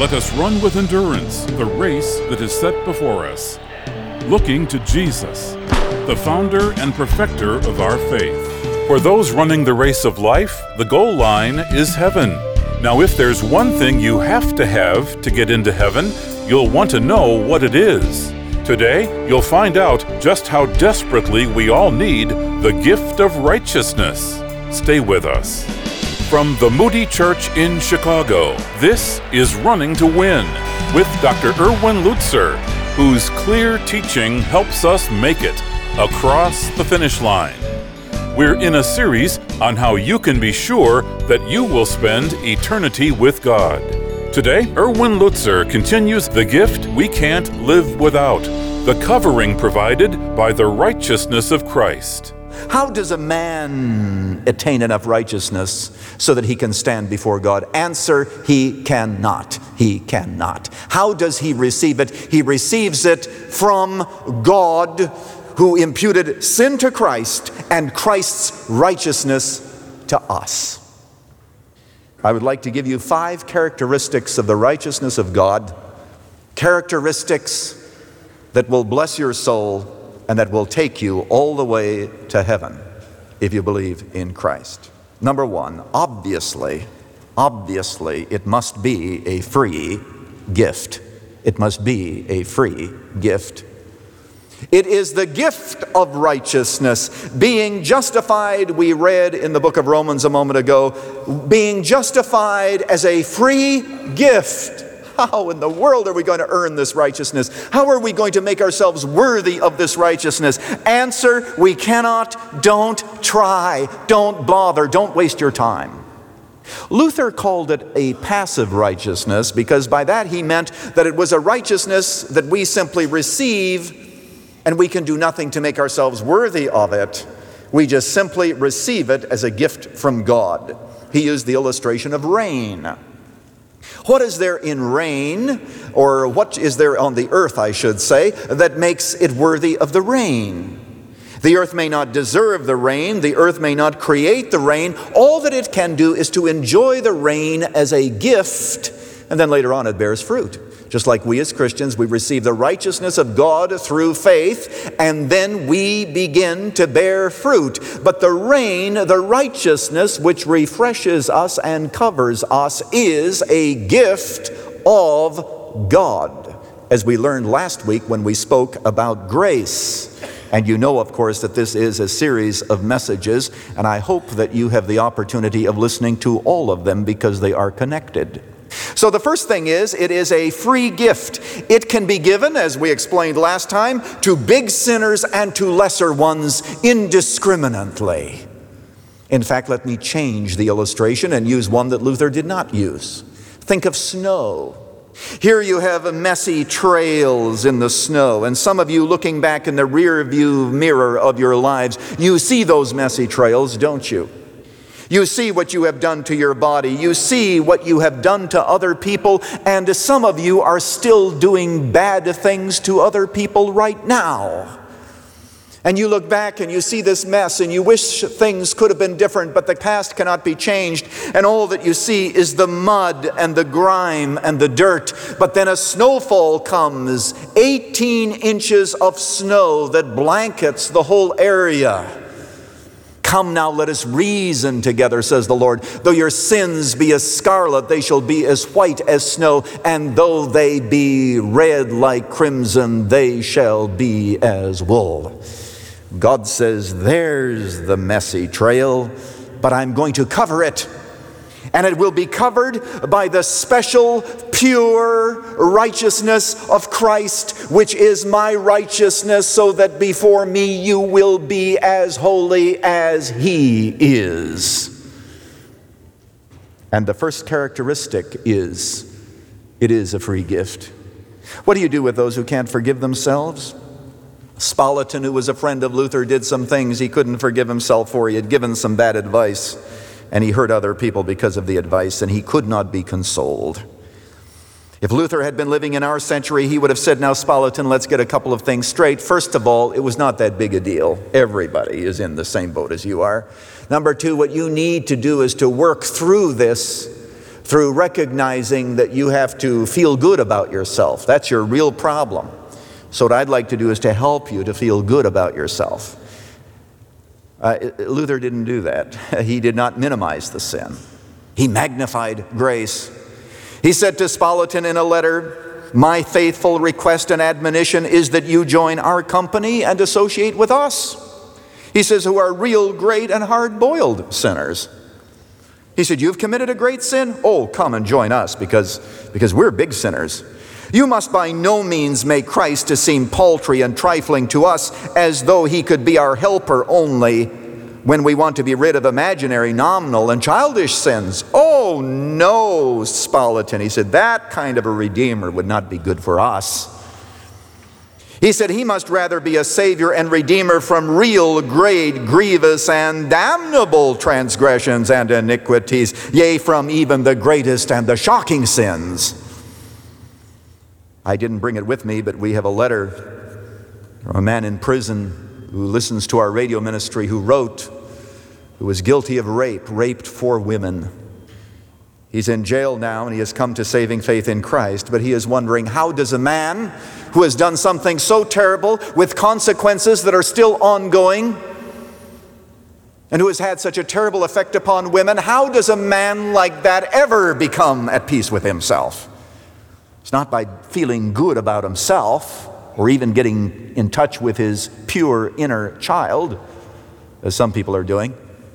Let us run with endurance the race that is set before us, looking to Jesus, the founder and perfecter of our faith. For those running the race of life, the goal line is heaven. Now, if there's one thing you have to get into heaven, you'll want to know what it is. Today, you'll find out just how desperately we all need the gift of righteousness. Stay with us. From the Moody Church in Chicago, this is Running to Win with Dr. Erwin Lutzer, whose clear teaching helps us make it across the finish line. We're in a series on how you can be sure that you will spend eternity with God. Today, Erwin Lutzer continues the gift we can't live without, the covering provided by the righteousness of Christ. How does a man attain enough righteousness so that he can stand before God? Answer, he cannot. He cannot. How does he receive it? He receives it from God, who imputed sin to Christ and Christ's righteousness to us. I would like to give you 5 characteristics of the righteousness of God, characteristics that will bless your soul and that will take you all the way to heaven if you believe in Christ. Number 1, obviously, it must be a free gift. It must be a free gift. It is the gift of righteousness, being justified, we read in the book of Romans a moment ago, being justified as a free gift. How in the world are we going to earn this righteousness? How are we going to make ourselves worthy of this righteousness? Answer, we cannot. Don't try. Don't bother. Don't waste your time. Luther called it a passive righteousness because by that he meant that it was a righteousness that we simply receive and we can do nothing to make ourselves worthy of it. We just simply receive it as a gift from God. He used the illustration of rain. What is there in rain, or what is there on the earth, I should say, that makes it worthy of the rain? The earth may not deserve the rain. The earth may not create the rain. All that it can do is to enjoy the rain as a gift, and then later on it bears fruit. Just like we as Christians, we receive the righteousness of God through faith, and then we begin to bear fruit. But the rain, the righteousness which refreshes us and covers us, is a gift of God, as we learned last week when we spoke about grace. And you know, of course, that this is a series of messages, and I hope that you have the opportunity of listening to all of them because they are connected. So the first thing is, it is a free gift. It can be given, as we explained last time, to big sinners and to lesser ones indiscriminately. In fact, let me change the illustration and use one that Luther did not use. Think of snow. Here you have messy trails in the snow, and some of you looking back in the rear view mirror of your lives, you see those messy trails, don't you? You see what you have done to your body. You see what you have done to other people. And some of you are still doing bad things to other people right now. And you look back and you see this mess and you wish things could have been different, but the past cannot be changed. And all that you see is the mud and the grime and the dirt. But then a snowfall comes, 18 inches of snow that blankets the whole area. Come now, let us reason together, says the Lord. Though your sins be as scarlet, they shall be as white as snow. And though they be red like crimson, they shall be as wool. God says, there's the messy trail, but I'm going to cover it. And it will be covered by the special, pure righteousness of Christ, which is my righteousness, so that before me you will be as holy as He is. And the first characteristic is, it is a free gift. What do you do with those who can't forgive themselves? Spalaton, who was a friend of Luther, did some things he couldn't forgive himself for. He had given some bad advice, and he hurt other people because of the advice, and he could not be consoled. If Luther had been living in our century, he would have said, now, Spalaton, let's get a couple of things straight. First of all, it was not that big a deal. Everybody is in the same boat as you are. Number two, what you need to do is to work through this through recognizing that you have to feel good about yourself. That's your real problem. So what I'd like to do is to help you to feel good about yourself. Luther didn't do that. He did not minimize the sin. He magnified grace. He said to Spalatin in a letter, "My faithful request and admonition is that you join our company and associate with us." He says, "who are real great and hard-boiled sinners." He said, "You've committed a great sin? Oh, come and join us because we're big sinners. You must by no means make Christ to seem paltry and trifling to us, as though he could be our helper only when we want to be rid of imaginary, nominal, and childish sins. Oh, no, Spalatin." He said, "that kind of a Redeemer would not be good for us." He said, "He must rather be a Savior and Redeemer from real, great, grievous, and damnable transgressions and iniquities, yea, from even the greatest and the shocking sins." I didn't bring it with me, but we have a letter from a man in prison who listens to our radio ministry who was guilty of rape, raped 4 women. He's in jail now and he has come to saving faith in Christ, but he is wondering, how does a man who has done something so terrible with consequences that are still ongoing and who has had such a terrible effect upon women, how does a man like that ever become at peace with himself? It's not by feeling good about himself or even getting in touch with his pure inner child, as some people are doing.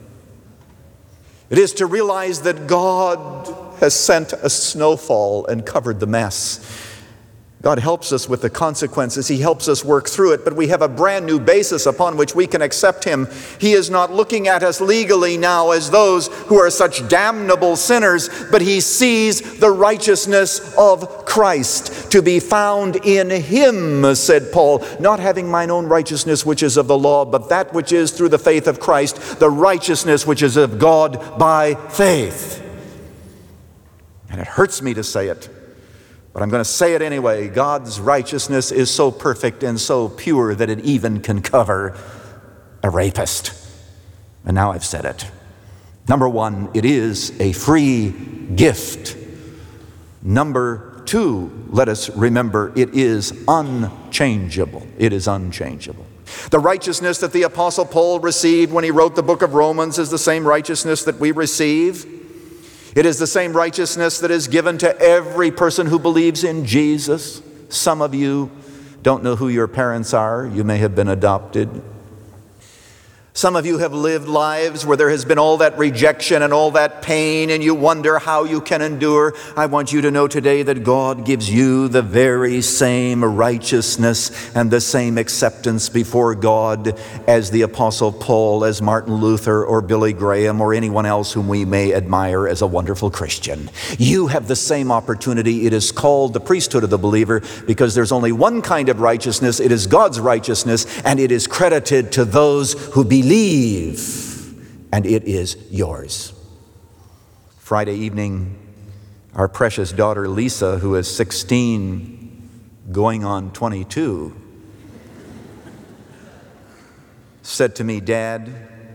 It is to realize that God has sent a snowfall and covered the mess. God helps us with the consequences. He helps us work through it, but we have a brand new basis upon which we can accept Him. He is not looking at us legally now as those who are such damnable sinners, but He sees the righteousness of Christ to be found in Him, said Paul, "not having mine own righteousness which is of the law, but that which is through the faith of Christ, the righteousness which is of God by faith." And it hurts me to say it, but I'm going to say it anyway. God's righteousness is so perfect and so pure that it even can cover a rapist. And now I've said it. Number 1, it is a free gift. Number 2, let us remember, it is unchangeable. It is unchangeable. The righteousness that the Apostle Paul received when he wrote the book of Romans is the same righteousness that we receive. It is the same righteousness that is given to every person who believes in Jesus. Some of you don't know who your parents are. You may have been adopted. Some of you have lived lives where there has been all that rejection and all that pain, and you wonder how you can endure. I want you to know today that God gives you the very same righteousness and the same acceptance before God as the Apostle Paul, as Martin Luther, or Billy Graham, or anyone else whom we may admire as a wonderful Christian. You have the same opportunity. It is called the priesthood of the believer because there's only one kind of righteousness. It is God's righteousness, and it is credited to those who believe, and it is yours. Friday evening, our precious daughter Lisa, who is 16, going on 22, said to me, "Dad,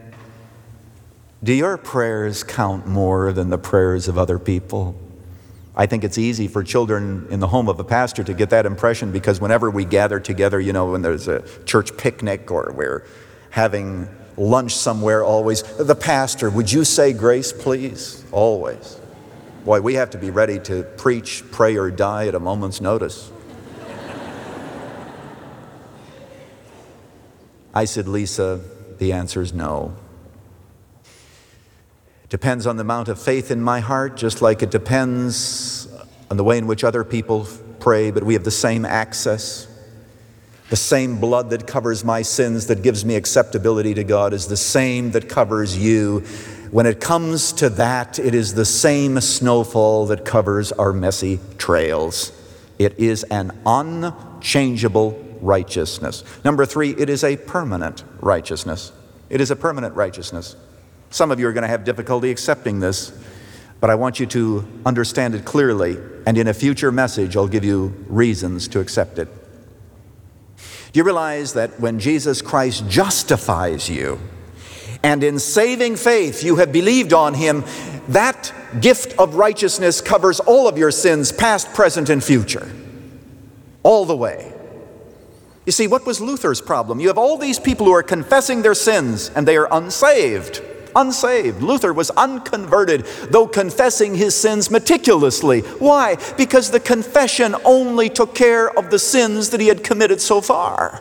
do your prayers count more than the prayers of other people?" I think it's easy for children in the home of a pastor to get that impression because whenever we gather together, when there's a church picnic or we're having lunch somewhere, always, "The pastor, would you say grace, please?" Always. Boy, we have to be ready to preach, pray, or die at a moment's notice. I said, "Lisa, the answer is no. It depends on the amount of faith in my heart, just like it depends on the way in which other people pray, but we have the same access. The same blood that covers my sins, that gives me acceptability to God, is the same that covers you. When it comes to that, it is the same snowfall that covers our messy trails. It is an unchangeable righteousness." Number 3, it is a permanent righteousness. It is a permanent righteousness. Some of you are going to have difficulty accepting this, but I want you to understand it clearly, and in a future message, I'll give you reasons to accept it. Do you realize that when Jesus Christ justifies you, and in saving faith you have believed on Him, that gift of righteousness covers all of your sins, past, present, and future. All the way. You see, what was Luther's problem? You have all these people who are confessing their sins, and they are unsaved. Unsaved. Luther was unconverted, though confessing his sins meticulously. Why? Because the confession only took care of the sins that he had committed so far.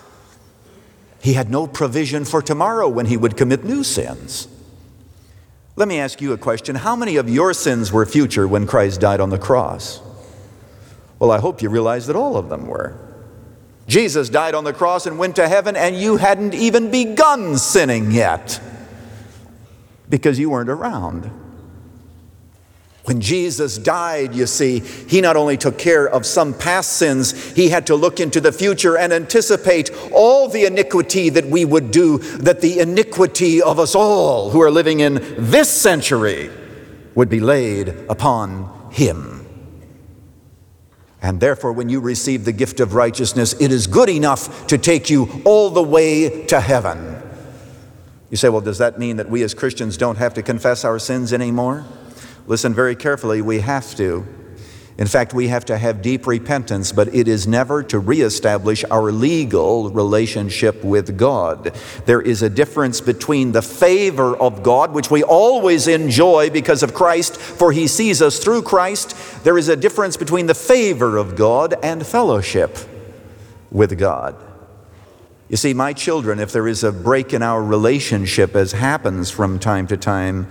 He had no provision for tomorrow when he would commit new sins. Let me ask you a question. How many of your sins were future when Christ died on the cross? Well, I hope you realize that all of them were. Jesus died on the cross and went to heaven, and you hadn't even begun sinning yet, because you weren't around. When Jesus died, you see, he not only took care of some past sins, he had to look into the future and anticipate all the iniquity that we would do, that the iniquity of us all who are living in this century would be laid upon him. And therefore, when you receive the gift of righteousness, it is good enough to take you all the way to heaven. You say, well, does that mean that we as Christians don't have to confess our sins anymore? Listen very carefully, we have to. In fact, we have to have deep repentance, but it is never to reestablish our legal relationship with God. There is a difference between the favor of God, which we always enjoy because of Christ, for he sees us through Christ. There is a difference between the favor of God and fellowship with God. You see, my children, if there is a break in our relationship, as happens from time to time,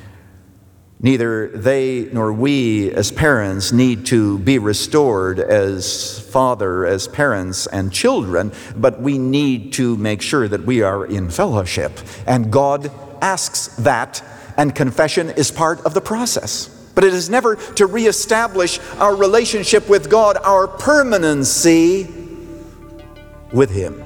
neither they nor we as parents need to be restored as father, as parents and children, but we need to make sure that we are in fellowship. And God asks that, and confession is part of the process. But it is never to reestablish our relationship with God, our permanency with him.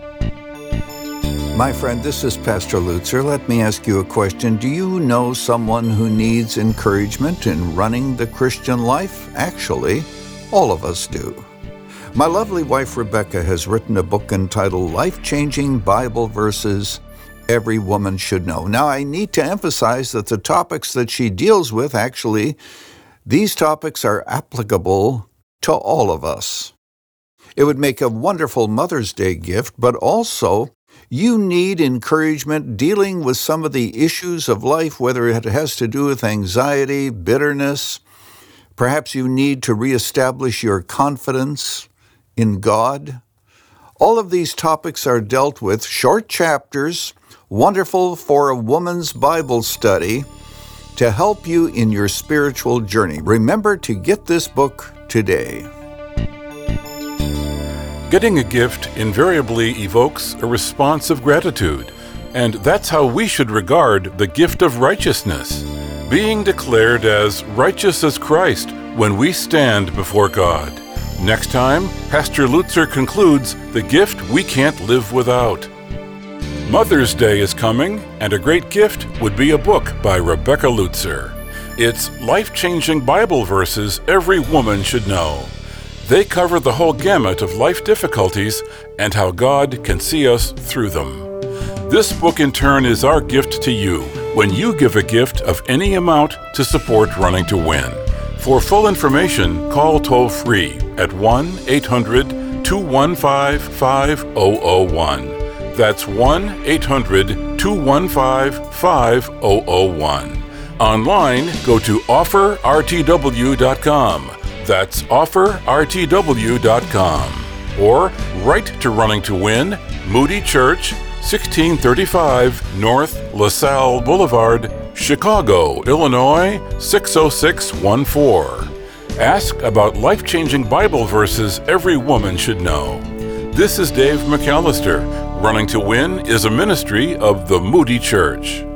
My friend, this is Pastor Lutzer. Let me ask you a question. Do you know someone who needs encouragement in running the Christian life? Actually, all of us do. My lovely wife, Rebecca, has written a book entitled Life-Changing Bible Verses Every Woman Should Know. Now, I need to emphasize that the topics that she deals with, actually, these topics are applicable to all of us. It would make a wonderful Mother's Day gift, but also you need encouragement dealing with some of the issues of life, whether it has to do with anxiety, bitterness. Perhaps you need to reestablish your confidence in God. All of these topics are dealt with, short chapters, wonderful for a woman's Bible study to help you in your spiritual journey. Remember to get this book today. Getting a gift invariably evokes a response of gratitude, and that's how we should regard the gift of righteousness, being declared as righteous as Christ when we stand before God. Next time, Pastor Lutzer concludes the gift we can't live without. Mother's Day is coming, and a great gift would be a book by Rebecca Lutzer. It's life-changing Bible verses every woman should know. They cover the whole gamut of life difficulties and how God can see us through them. This book, in turn, is our gift to you when you give a gift of any amount to support Running to Win. For full information, call toll-free at 1-800-215-5001. That's 1-800-215-5001. Online, go to offerrtw.com. That's offerrtw.com. Or write to Running to Win, Moody Church, 1635 North LaSalle Boulevard, Chicago, Illinois, 60614. Ask about life-changing Bible verses every woman should know. This is Dave McAllister. Running to Win is a ministry of the Moody Church.